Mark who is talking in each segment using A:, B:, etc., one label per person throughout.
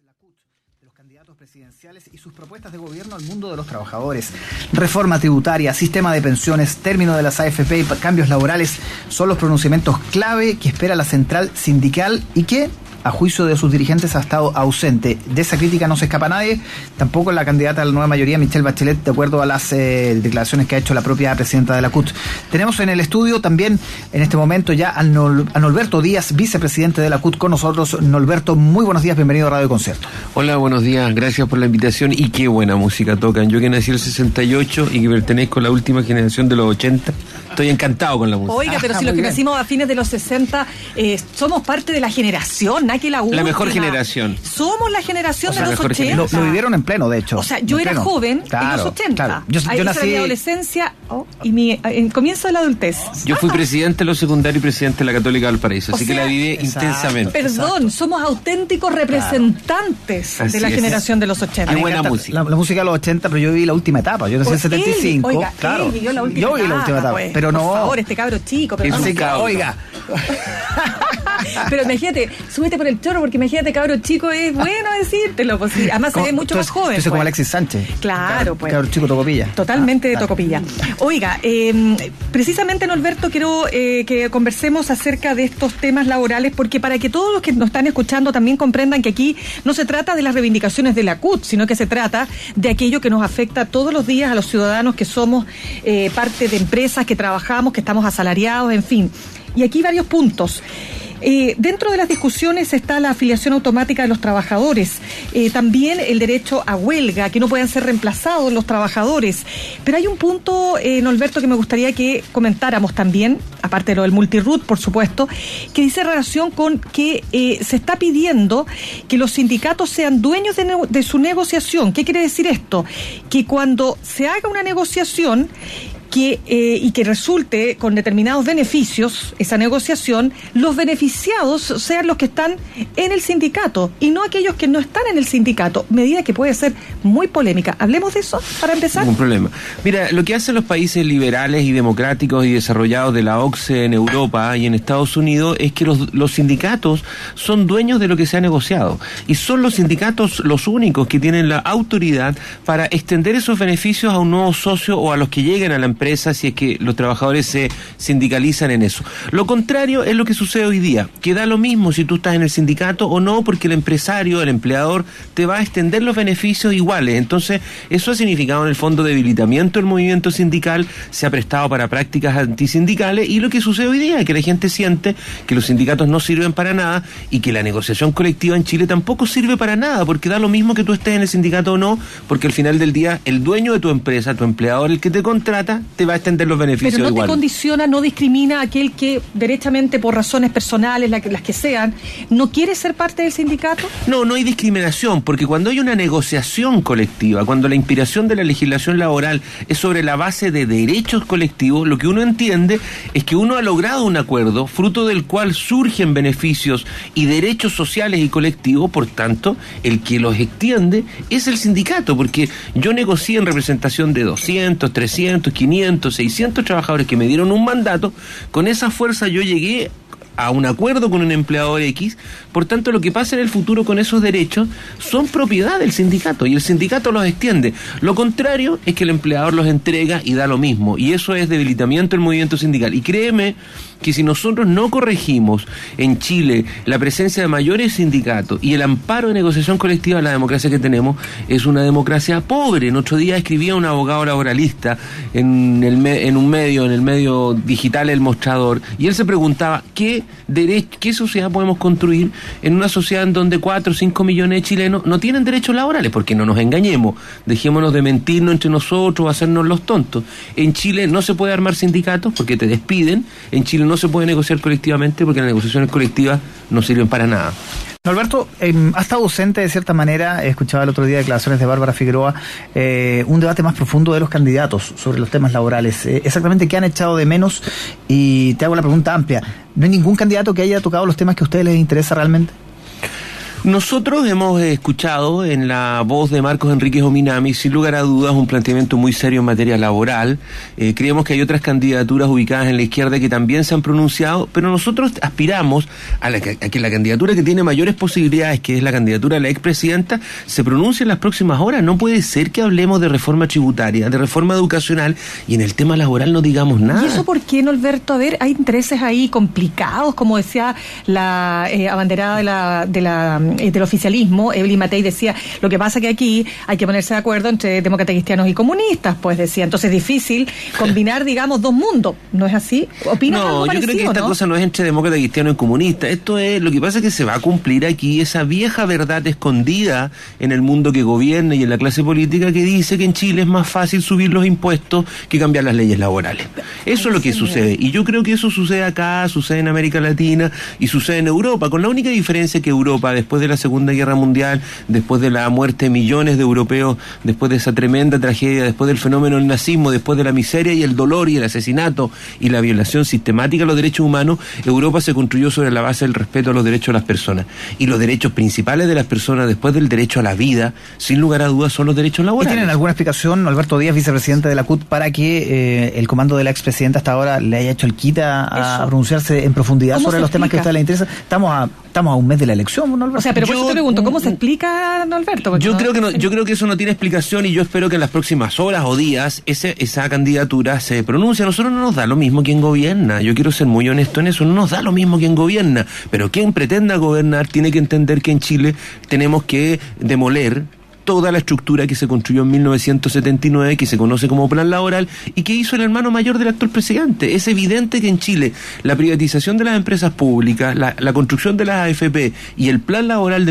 A: la CUT, de los candidatos presidenciales y sus propuestas de gobierno al mundo de los trabajadores. Reforma tributaria, sistema de pensiones, término de las AFP y cambios laborales son los pronunciamientos clave que espera la central sindical y que, a juicio de sus dirigentes, ha estado ausente. De esa crítica no se escapa nadie, tampoco la candidata a la nueva mayoría, Michelle Bachelet, de acuerdo a las declaraciones que ha hecho la propia presidenta de la CUT. Tenemos en el estudio también, en este momento ya, a Norberto Díaz, vicepresidente de la CUT, con nosotros. Norberto, muy buenos días, bienvenido a Radio Concierto.
B: Hola, buenos días, gracias por la invitación y qué buena música tocan. Yo que nací en el 68 y que pertenezco a la última generación de los 80, estoy encantado con la música.
C: Oiga, pero si los que nacimos a fines de los 60 somos parte de la generación, que la
B: mejor generación.
C: Somos la generación de los 80.
A: Lo vivieron en pleno, de hecho.
C: O sea, yo era joven en los 80.
A: Claro. Yo nací
C: en mi adolescencia y en comienzo de la adultez.
B: Yo fui presidente de los secundarios y presidente de la Católica de Valparaíso, así que la viví intensamente.
C: Perdón, somos auténticos representantes de la generación de los 80.
B: Qué buena música.
A: La música de los 80, pero yo viví la última etapa. Yo nací en el 75.
C: Oiga,
A: claro.
C: Yo viví la última etapa. Pues,
A: pero no.
C: Por favor, este cabro chico. Pero
A: así que, oiga.
C: Pero imagínate, súbete por el chorro, porque imagínate, cabro chico, es bueno decírtelo, pues sí. Además se ve mucho más joven.
A: Entonces, como Alexis Sánchez.
C: Claro, pues.
A: Cabro chico tocopilla.
C: Totalmente de tocopilla. Oiga, precisamente, Norberto, quiero que conversemos acerca de estos temas laborales, porque para que todos los que nos están escuchando también comprendan que aquí no se trata de las reivindicaciones de la CUT, sino que se trata de aquello que nos afecta todos los días a los ciudadanos que somos parte de empresas, que trabajamos, que estamos asalariados, en fin. Y aquí varios puntos. Dentro de las discusiones está la afiliación automática de los trabajadores, también el derecho a huelga, que no puedan ser reemplazados los trabajadores. Pero hay un punto, Norberto, que me gustaría que comentáramos también, aparte de lo del multiroot, por supuesto, que dice relación con que se está pidiendo que los sindicatos sean dueños de su negociación. ¿Qué quiere decir esto? Que cuando se haga una negociación y que resulte con determinados beneficios, esa negociación, los beneficiados sean los que están en el sindicato y no aquellos que no están en el sindicato, medida que puede ser muy polémica. Hablemos de eso para empezar.
B: Ningún problema. Mira, lo que hacen los países liberales y democráticos y desarrollados de la OCDE en Europa y en Estados Unidos es que los sindicatos son dueños de lo que se ha negociado y son los sindicatos los únicos que tienen la autoridad para extender esos beneficios a un nuevo socio o a los que lleguen a la empresa, si es que los trabajadores se sindicalizan en eso. Lo contrario es lo que sucede hoy día, que da lo mismo si tú estás en el sindicato o no, porque el empresario, el empleador, te va a extender los beneficios iguales. Entonces, eso ha significado en el fondo debilitamiento del movimiento sindical, se ha prestado para prácticas antisindicales, y lo que sucede hoy día es que la gente siente que los sindicatos no sirven para nada y que la negociación colectiva en Chile tampoco sirve para nada, porque da lo mismo que tú estés en el sindicato o no, porque al final del día el dueño de tu empresa, tu empleador, el que te contrata, te va a extender los beneficios igual.
C: Pero no te condiciona, no discrimina a aquel que derechamente, por razones personales, las que sean, no quiere ser parte del sindicato.
B: No hay discriminación, porque cuando hay una negociación colectiva, cuando la inspiración de la legislación laboral es sobre la base de derechos colectivos, lo que uno entiende es que uno ha logrado un acuerdo, fruto del cual surgen beneficios y derechos sociales y colectivos. Por tanto, el que los extiende es el sindicato, porque yo negocié en representación de 200, 300, 500, 600 trabajadores que me dieron un mandato. Con esa fuerza yo llegué a un acuerdo con un empleador X. Por tanto, lo que pasa en el futuro con esos derechos son propiedad del sindicato y el sindicato los extiende. Lo contrario es que el empleador los entrega y da lo mismo, y eso es debilitamiento del movimiento sindical. Y créeme que si nosotros no corregimos en Chile la presencia de mayores sindicatos y el amparo de negociación colectiva, la democracia que tenemos es una democracia pobre. En otro día escribía un abogado laboralista en el medio digital El Mostrador, y él se preguntaba qué sociedad podemos construir en una sociedad en donde 4 o 5 millones de chilenos no tienen derechos laborales, porque no nos engañemos, dejémonos de mentirnos entre nosotros o hacernos los tontos. En Chile no se puede armar sindicatos porque te despiden, en Chile no se puede negociar colectivamente porque las negociaciones colectivas no sirven para nada.
A: Norberto, ha estado ausente de cierta manera. Escuchaba el otro día declaraciones de Bárbara Figueroa, un debate más profundo de los candidatos sobre los temas laborales. Exactamente qué han echado de menos, y te hago la pregunta amplia. ¿No hay ningún candidato que haya tocado los temas que a ustedes les interesa realmente?
B: Nosotros hemos escuchado en la voz de Marcos Enríquez Ominami, sin lugar a dudas, un planteamiento muy serio en materia laboral. Creemos que hay otras candidaturas ubicadas en la izquierda que también se han pronunciado, pero nosotros aspiramos a que la candidatura que tiene mayores posibilidades, que es la candidatura de la expresidenta, se pronuncie en las próximas horas. No puede ser que hablemos de reforma tributaria, de reforma educacional, y en el tema laboral no digamos nada.
C: ¿Y eso por qué, Norberto? A ver, hay intereses ahí complicados, como decía la abanderada del oficialismo, Evelyn Matei decía, lo que pasa que aquí hay que ponerse de acuerdo entre demócratas cristianos y comunistas, pues decía, entonces es difícil combinar, digamos, dos mundos, ¿no es así? ¿Opinas algo parecido?
B: Yo creo que esta cosa no es entre demócratas cristianos y comunistas, esto es, lo que pasa es que se va a cumplir aquí esa vieja verdad escondida en el mundo que gobierna y en la clase política que dice que en Chile es más fácil subir los impuestos que cambiar las leyes laborales. Eso es lo que sucede, y yo creo que eso sucede acá, sucede en América Latina y sucede en Europa, con la única diferencia que Europa, después de la Segunda Guerra Mundial, después de la muerte de millones de europeos, después de esa tremenda tragedia, después del fenómeno del nazismo, después de la miseria y el dolor y el asesinato y la violación sistemática a los derechos humanos, Europa se construyó sobre la base del respeto a los derechos de las personas. Y los derechos principales de las personas, después del derecho a la vida, sin lugar a dudas, son los derechos laborales.
A: ¿Y tienen alguna explicación, Alberto Díaz, vicepresidente de la CUT, para que el comando de la expresidenta hasta ahora le haya hecho el quita a pronunciarse en profundidad sobre los temas que a usted le interesa? Estamos a un mes de la elección, ¿no, Alberto?
C: O sea, pero por eso te pregunto, ¿cómo se explica, ¿no, Alberto?
B: Yo creo que eso no tiene explicación, y yo espero que en las próximas horas o días esa candidatura se pronuncie. A nosotros no nos da lo mismo quien gobierna, yo quiero ser muy honesto en eso, no nos da lo mismo quien gobierna, pero quien pretenda gobernar tiene que entender que en Chile tenemos que demoler toda la estructura que se construyó en 1979, que se conoce como plan laboral, y que hizo el hermano mayor del actual presidente. Es evidente que en Chile la privatización de las empresas públicas, la construcción de las AFP y el plan laboral de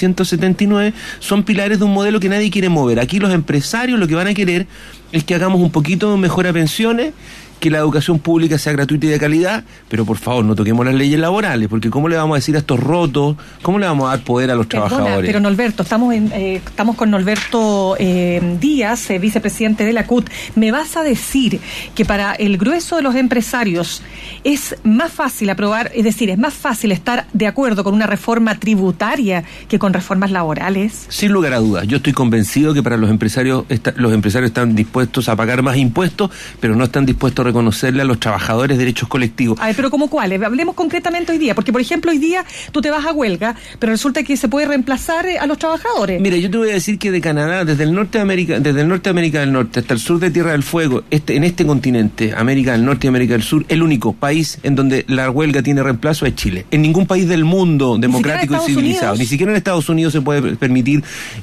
B: 1979 son pilares de un modelo que nadie quiere mover. Aquí los empresarios lo que van a querer es que hagamos un poquito mejor a pensiones, que la educación pública sea gratuita y de calidad, pero por favor no toquemos las leyes laborales, porque ¿cómo le vamos a decir a estos rotos? ¿Cómo le vamos a dar poder a los trabajadores?
C: Pero Norberto, estamos con Norberto Díaz, vicepresidente de la CUT. ¿Me vas a decir que para el grueso de los empresarios es más fácil aprobar, es decir, es más fácil estar de acuerdo con una reforma tributaria que con reformas laborales?
B: Sin lugar a dudas, yo estoy convencido que para los empresarios están dispuestos a pagar más impuestos, pero no están dispuestos a reconocerle a los trabajadores derechos colectivos.
C: A ver, pero ¿cómo cuáles? Hablemos concretamente hoy día, porque por ejemplo hoy día tú te vas a huelga, pero resulta que se puede reemplazar a los trabajadores.
B: Mira, yo te voy a decir que de Canadá, desde el norte de América del Norte hasta el sur de Tierra del Fuego, en este continente, América del Norte y América del Sur, el único país en donde la huelga tiene reemplazo es Chile. En ningún país del mundo democrático y civilizado, ni siquiera en Estados Unidos se puede permitir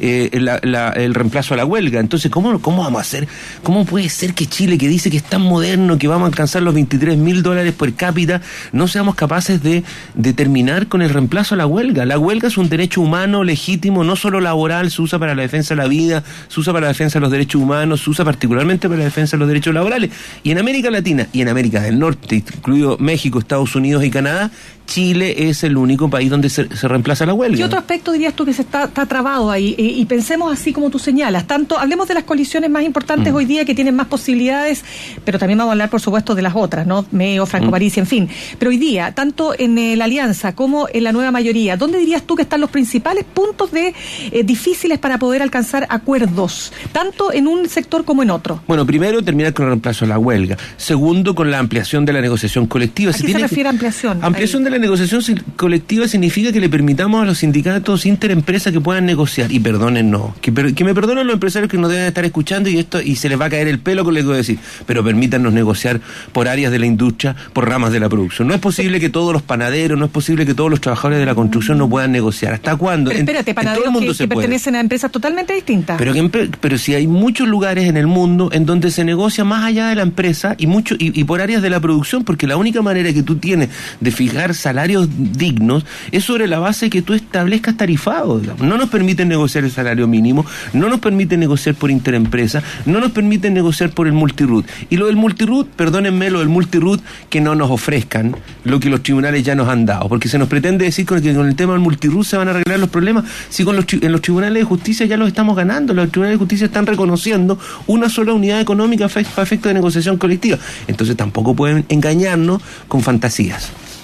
B: el reemplazo a la huelga. Entonces, ¿cómo vamos a hacer? ¿Cómo puede ser que Chile, que dice que es tan moderno, que vamos a alcanzar los $23,000 por cápita, no seamos capaces de terminar con el reemplazo a la huelga? La huelga es un derecho humano legítimo, no solo laboral, se usa para la defensa de la vida, se usa para la defensa de los derechos humanos, se usa particularmente para la defensa de los derechos laborales. Y en América Latina y en América del Norte, incluido México, Estados Unidos y Canadá, Chile es el único país donde se reemplaza la huelga.
C: ¿Qué otro aspecto dirías tú que se está trabado ahí? Y pensemos así como tú señalas. Hablemos de las coaliciones más importantes hoy día que tienen más posibilidades, pero también vamos a hablar, por supuesto, de las otras, ¿no? MEO, Franco Parisi, en fin. Pero hoy día, tanto en la alianza como en la nueva mayoría, ¿dónde dirías tú que están los principales puntos difíciles para poder alcanzar acuerdos, tanto en un sector como en otro?
B: Bueno, primero, terminar con el reemplazo a la huelga. Segundo, con la ampliación de la negociación colectiva.
C: ¿A qué se refiere ampliación?
B: Ampliación de la negociación colectiva significa que le permitamos a los sindicatos interempresas que puedan negociar, y perdónennos, que me perdonen los empresarios que nos deben estar escuchando y se les va a caer el pelo con lo que voy a decir, pero permítanos negociar por áreas de la industria, por ramas de la producción. No es posible que todos los panaderos, no es posible que todos los trabajadores de la construcción no puedan negociar. ¿Hasta cuándo?
C: Pero espérate, panaderos que pertenecen a empresas totalmente distintas.
B: Pero si hay muchos lugares en el mundo en donde se negocia más allá de la empresa y por áreas de la producción, porque la única manera que tú tienes de fijar salarios dignos es sobre la base que tú establezcas tarifados. No nos permiten negociar el salario mínimo, no nos permiten negociar por interempresa, no nos permiten negociar por el multiroot. Y lo del multiroot, perdónenme, que no nos ofrezcan lo que los tribunales ya nos han dado, porque se nos pretende decir que con el tema del multiroot se van a arreglar los problemas, si en los tribunales de justicia ya los estamos ganando. Los tribunales de justicia están reconociendo una sola unidad económica para efecto de negociación colectiva. Entonces tampoco pueden engañarnos con fantasías.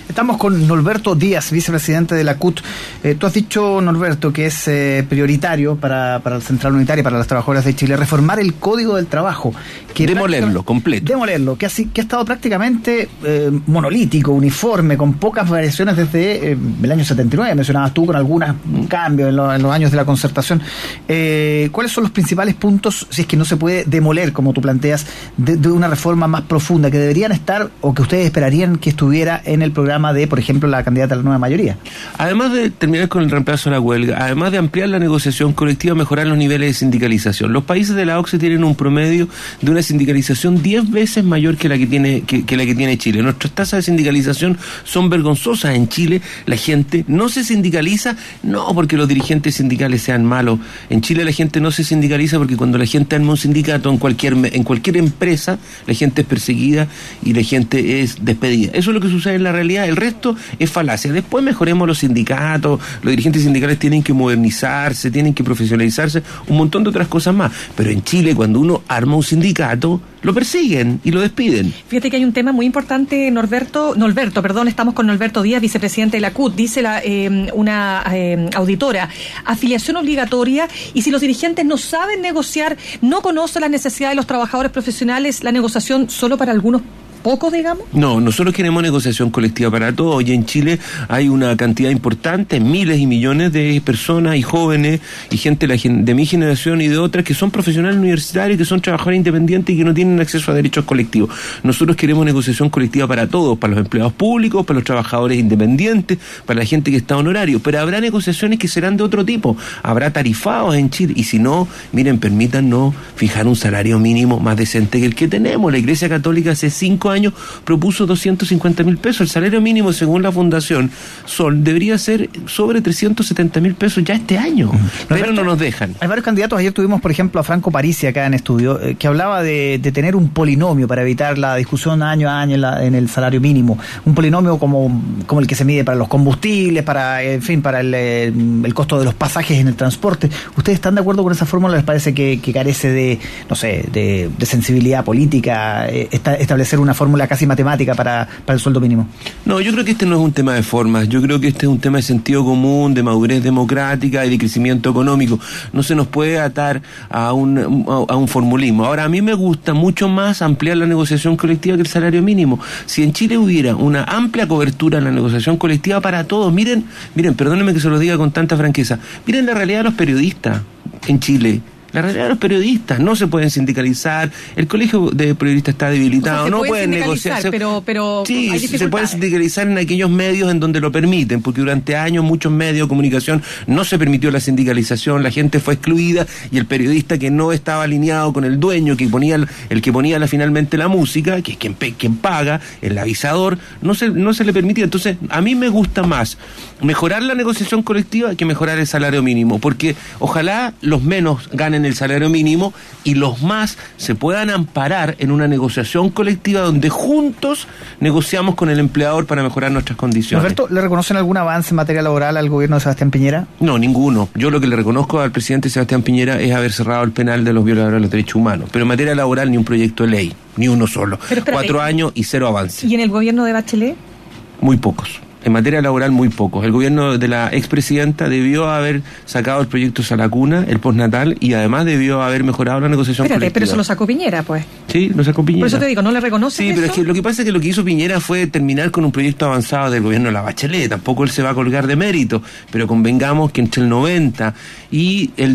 A: Estamos con Norberto Díaz, vicepresidente de la CUT. Tú has dicho, Norberto, que es prioritario para la Central Unitaria, para las trabajadoras de Chile, reformar el Código del Trabajo.
B: Demolerlo, completo.
A: Demolerlo, que ha estado prácticamente monolítico, uniforme, con pocas variaciones desde el año 79, mencionabas tú, con algunos cambios en los años de la concertación. ¿Cuáles son los principales puntos, si es que no se puede demoler, como tú planteas, de una reforma más profunda, que deberían estar o que ustedes esperarían que estuviera en el programa de, por ejemplo, la candidata a la nueva mayoría?
B: Además de terminar con el reemplazo a la huelga, además de ampliar la negociación colectiva, mejorar los niveles de sindicalización. Los países de la OCDE tienen un promedio de una sindicalización 10 veces mayor que la que tiene Chile. Nuestras tasas de sindicalización son vergonzosas. En Chile la gente no se sindicaliza, no porque los dirigentes sindicales sean malos. En Chile la gente no se sindicaliza porque cuando la gente arma un sindicato en cualquier empresa, la gente es perseguida y la gente es despedida. Eso es lo que sucede en la realidad. El resto es falacia. Después mejoremos los sindicatos, los dirigentes sindicales tienen que modernizarse, tienen que profesionalizarse, un montón de otras cosas más. Pero en Chile, cuando uno arma un sindicato, lo persiguen y lo despiden.
C: Fíjate que hay un tema muy importante, Norberto, estamos con Norberto Díaz, vicepresidente de la CUT. Dice una auditora, afiliación obligatoria, y si los dirigentes no saben negociar, no conocen las necesidades de los trabajadores profesionales, la negociación solo para algunos pocos, digamos.
B: No, nosotros queremos negociación colectiva para todos. Hoy en Chile hay una cantidad importante, miles y millones de personas y jóvenes y gente de mi generación y de otras que son profesionales universitarios, que son trabajadores independientes y que no tienen acceso a derechos colectivos. Nosotros queremos negociación colectiva para todos, para los empleados públicos, para los trabajadores independientes, para la gente que está honorario, pero habrá negociaciones que serán de otro tipo. Habrá tarifados en Chile y si no, miren, permítanos fijar un salario mínimo más decente que el que tenemos. La Iglesia Católica hace 5 años propuso 250.000 pesos. El salario mínimo, según la Fundación Sol, debería ser sobre 370.000 pesos ya este año, pero no nos dejan.
A: Hay varios candidatos. Ayer tuvimos, por ejemplo, a Franco Parisi acá en estudio, que hablaba de tener un polinomio para evitar la discusión año a año en el salario mínimo. Un polinomio como el que se mide para los combustibles, para el costo de los pasajes en el transporte. ¿Ustedes están de acuerdo con esa fórmula? ¿Les parece que carece de sensibilidad política establecer una fórmula casi matemática para el sueldo mínimo?
B: No, yo creo que este no es un tema de formas, yo creo que este es un tema de sentido común, de madurez democrática y de crecimiento económico. No se nos puede atar a un formulismo. Ahora, a mí me gusta mucho más ampliar la negociación colectiva que el salario mínimo. Si en Chile hubiera una amplia cobertura en la negociación colectiva para todos, miren, perdónenme que se lo diga con tanta franqueza, miren la realidad de los periodistas en Chile. La realidad de los periodistas no se pueden sindicalizar, el colegio de periodistas está debilitado, no pueden negociar.
C: Pero
B: sí, se pueden sindicalizar en aquellos medios en donde lo permiten, porque durante años muchos medios de comunicación no se permitió la sindicalización, la gente fue excluida y el periodista que no estaba alineado con el dueño, el que ponía finalmente la música, que es quien paga, el avisador, no se le permitía. Entonces, a mí me gusta más mejorar la negociación colectiva que mejorar el salario mínimo, porque ojalá los menos ganen el salario mínimo y los más se puedan amparar en una negociación colectiva donde juntos negociamos con el empleador para mejorar nuestras condiciones.
A: Roberto, ¿le reconocen algún avance en materia laboral al gobierno de Sebastián Piñera?
B: No, ninguno. Yo lo que le reconozco al presidente Sebastián Piñera es haber cerrado el penal de los violadores de los derechos humanos, pero en materia laboral ni un proyecto de ley, ni uno solo. 4 años y 0 avance.
C: ¿Y en el gobierno de Bachelet?
B: Muy pocos. En materia laboral, muy pocos. El gobierno de la expresidenta debió haber sacado el proyecto Salacuna, el postnatal, y además debió haber mejorado la negociación colectiva.
C: Pero eso lo sacó Piñera, pues.
B: Sí, lo sacó Piñera.
C: Por eso te digo, ¿no le reconoce?
B: Sí, pero es que lo que pasa es que lo que hizo Piñera fue terminar con un proyecto avanzado del gobierno de la Bachelet. Tampoco él se va a colgar de mérito, pero convengamos que entre el 90 y el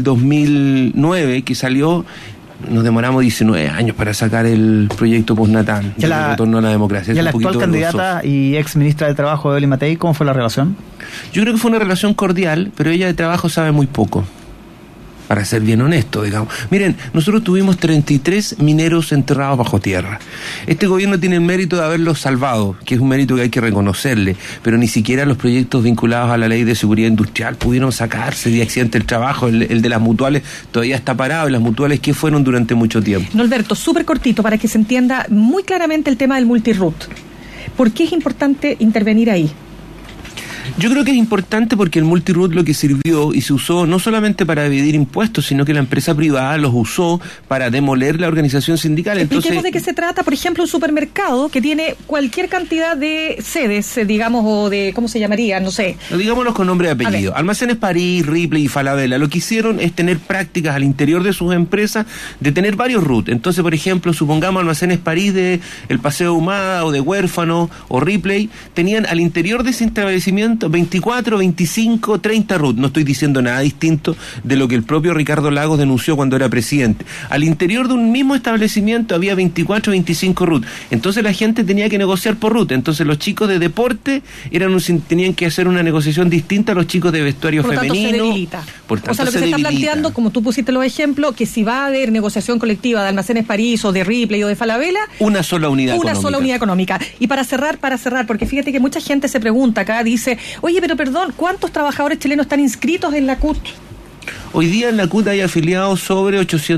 B: 2009, que salió, nos demoramos 19 años para sacar el proyecto postnatal de retorno a la democracia.
A: ¿Y la actual candidata y ex ministra de Trabajo, Evelyn Matei, cómo fue la relación?
B: Yo creo que fue una relación cordial, pero ella de trabajo sabe muy poco, para ser bien honesto, digamos. Miren, nosotros tuvimos 33 mineros enterrados bajo tierra. Este gobierno tiene el mérito de haberlos salvado, que es un mérito que hay que reconocerle, pero ni siquiera los proyectos vinculados a la ley de seguridad industrial pudieron sacarse de accidente del trabajo. El de las mutuales todavía está parado, y las mutuales que fueron durante mucho tiempo.
C: Norberto, súper cortito para que se entienda muy claramente el tema del multirut. ¿Por qué es importante intervenir ahí?
B: Yo creo que es importante porque el multi-root lo que sirvió y se usó no solamente para evadir impuestos, sino que la empresa privada los usó para demoler la organización sindical.
C: Expliquemos de qué se trata, por ejemplo, un supermercado que tiene cualquier cantidad de sedes, digamos, o de, ¿cómo se llamaría? No sé.
B: Digámoslos con nombre y apellido. Almacenes París, Ripley y Falabella lo que hicieron es tener prácticas al interior de sus empresas de tener varios root. Entonces, por ejemplo, supongamos Almacenes París de El Paseo Ahumada o de Huérfano o Ripley, tenían al interior de ese establecimiento 24, 25, 30 root. No estoy diciendo nada distinto de lo que el propio Ricardo Lagos denunció cuando era presidente. Al interior de un mismo establecimiento había 24, 25 root. Entonces la gente tenía que negociar por root. Entonces los chicos de deporte tenían que hacer una negociación distinta a los chicos de vestuario femenino.
C: Se debilita.
B: Por tanto,
C: o sea, lo que se está planteando, como tú pusiste los ejemplos, que si va a haber negociación colectiva de Almacenes París o de Ripley o de Falabella,
B: una sola unidad
C: económica. Y para cerrar, porque fíjate que mucha gente se pregunta acá, dice, oye, pero perdón, ¿cuántos trabajadores chilenos están inscritos en la CUT?
B: Hoy día en la CUT hay afiliados sobre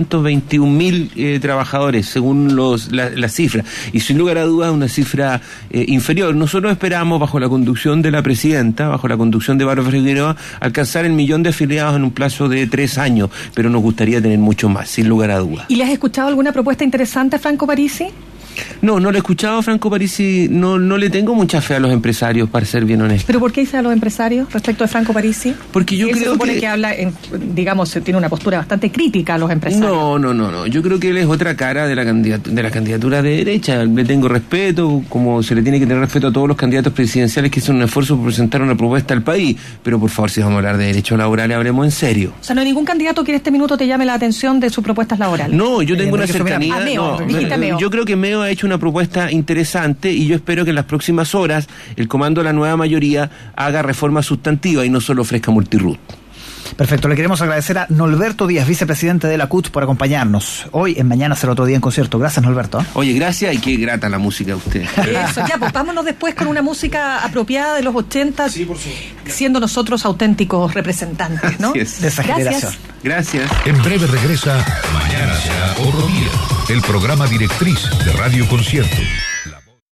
B: 821.000 trabajadores, según las cifras. Y sin lugar a dudas, una cifra inferior. Nosotros esperamos, bajo la conducción de la presidenta, bajo la conducción de Bárbara Figueroa, alcanzar el 1.000.000 de afiliados en un plazo de 3 años. Pero nos gustaría tener mucho más, sin lugar a dudas.
C: ¿Y le has escuchado alguna propuesta interesante a Franco Parisi?
B: No lo he escuchado a Franco Parisi, no le tengo mucha fe a los empresarios, para ser bien honesto.
C: ¿Pero por qué dice a los empresarios respecto de Franco Parisi?
B: Porque yo creo
C: se supone que habla, digamos, tiene una postura bastante crítica a los empresarios.
B: No, yo creo que él es otra cara de la candidatura de derecha. Le tengo respeto, como se le tiene que tener respeto a todos los candidatos presidenciales que hacen un esfuerzo por presentar una propuesta al país, pero por favor, si vamos a hablar de derechos laborales, hablemos en serio.
C: O sea, no hay ningún candidato que en este minuto te llame la atención de sus propuestas laborales.
B: No, yo tengo una cercanía.
C: Meo.
B: Yo creo que Meo ha hecho una propuesta interesante y yo espero que en las próximas horas el comando de la nueva mayoría haga reforma sustantiva y no solo ofrezca multiroot.
A: Perfecto, le queremos agradecer a Norberto Díaz, vicepresidente de la CUT, por acompañarnos hoy en Mañana Será Otro Día en Concierto. Gracias, Norberto.
B: Oye, gracias y qué grata la música de usted.
C: Eso, ya, pues vámonos después con una música apropiada de los 80, sí, por supuesto, siendo nosotros auténticos representantes, ¿no?
A: De esa generación.
B: Gracias.
D: En breve regresa Mañana Será Otro Día, el programa directriz de Radio Concierto.